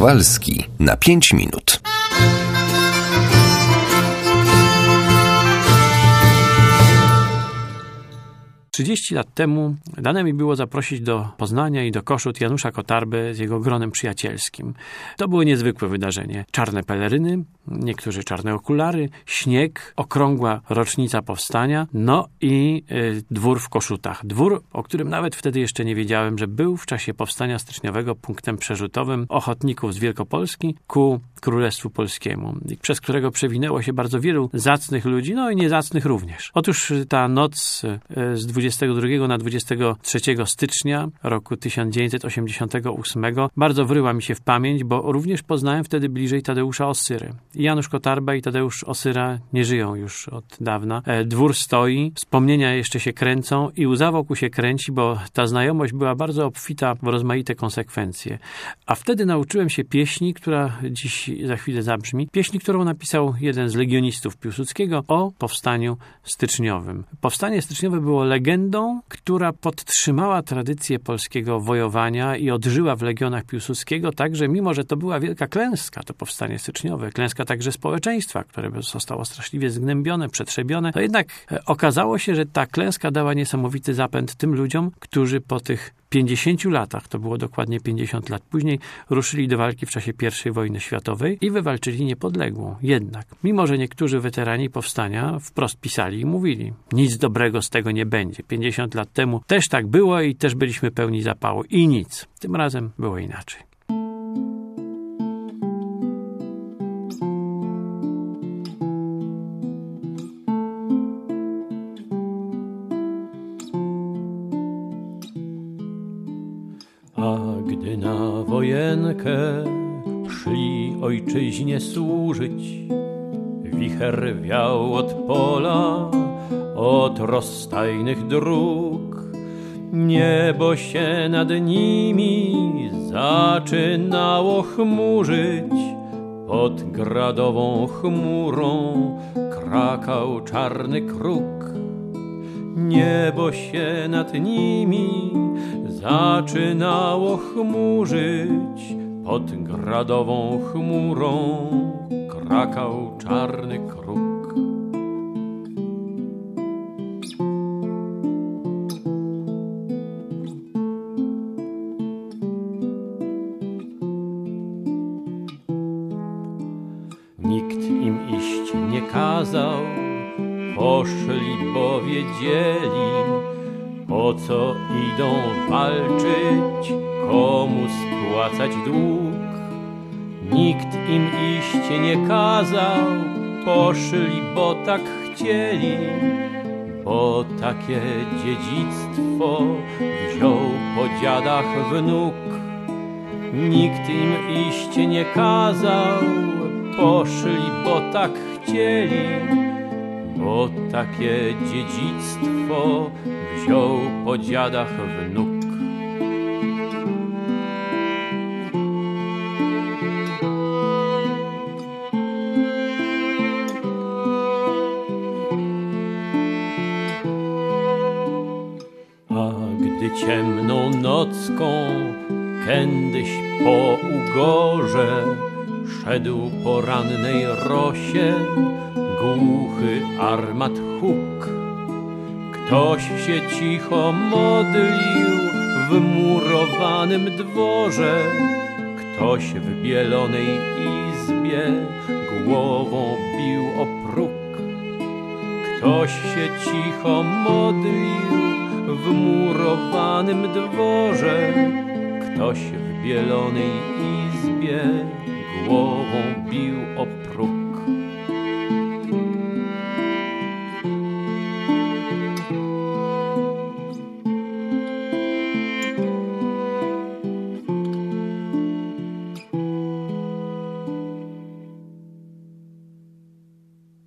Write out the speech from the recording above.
Kowalski na 5 minut. Trzydzieści lat temu dane mi było zaprosić do Poznania i do Koszut Janusza Kotarbę z jego gronem przyjacielskim. To było niezwykłe wydarzenie. Czarne peleryny, niektórzy czarne okulary, śnieg, okrągła rocznica powstania, no i dwór w Koszutach. Dwór, o którym nawet wtedy jeszcze nie wiedziałem, że był w czasie powstania styczniowego punktem przerzutowym ochotników z Wielkopolski ku Królestwu Polskiemu, przez którego przewinęło się bardzo wielu zacnych ludzi, no i niezacnych również. Otóż ta noc z 22 na 23 stycznia roku 1988 bardzo wryła mi się w pamięć, bo również poznałem wtedy bliżej Tadeusza Ossyry. Janusz Kotarba i Tadeusz Ossyra nie żyją już od dawna. Dwór stoi, wspomnienia jeszcze się kręcą i łza wokół się kręci, bo ta znajomość była bardzo obfita w rozmaite konsekwencje. A wtedy nauczyłem się pieśni, która dziś za chwilę zabrzmi. Pieśni, którą napisał jeden z legionistów Piłsudskiego o powstaniu styczniowym. Powstanie styczniowe było legendą, która podtrzymała tradycję polskiego wojowania i odżyła w legionach Piłsudskiego, tak, że mimo, że to była wielka klęska, to powstanie styczniowe, klęska także społeczeństwa, które zostało straszliwie zgnębione, przetrzebione, to jednak okazało się, że ta klęska dała niesamowity zapęd tym ludziom, którzy po tych 50 latach, to było dokładnie 50 lat później, ruszyli do walki w czasie I wojny światowej i wywalczyli niepodległą. Jednak, mimo że niektórzy weterani powstania wprost pisali i mówili, nic dobrego z tego nie będzie. 50 lat temu też tak było i też byliśmy pełni zapału. I nic. Tym razem było inaczej. A gdy na wojenkę szli ojczyźnie służyć, wicher wiał od pola, od rozstajnych dróg. Niebo się nad nimi zaczynało chmurzyć, pod gradową chmurą krakał czarny kruk. Niebo się nad nimi zaczynało chmurzyć, pod gradową chmurą krakał czarny kruk. Nikt im iść nie kazał, poszli, bo wiedzieli, po co idą walczyć, komu spłacać dług. Nikt im iść nie kazał, poszli, bo tak chcieli, bo takie dziedzictwo wziął po dziadach wnuk. Nikt im iść nie kazał, poszli, bo tak chcieli, bo takie dziedzictwo wziął po dziadach wnuk. A gdy ciemną nocką kiedyś po ugorze szedł po rannej rosie głuchy armat huk, ktoś się cicho modlił w murowanym dworze, ktoś w bielonej izbie głową bił o próg. Ktoś się cicho modlił w murowanym dworze, ktoś w bielonej izbie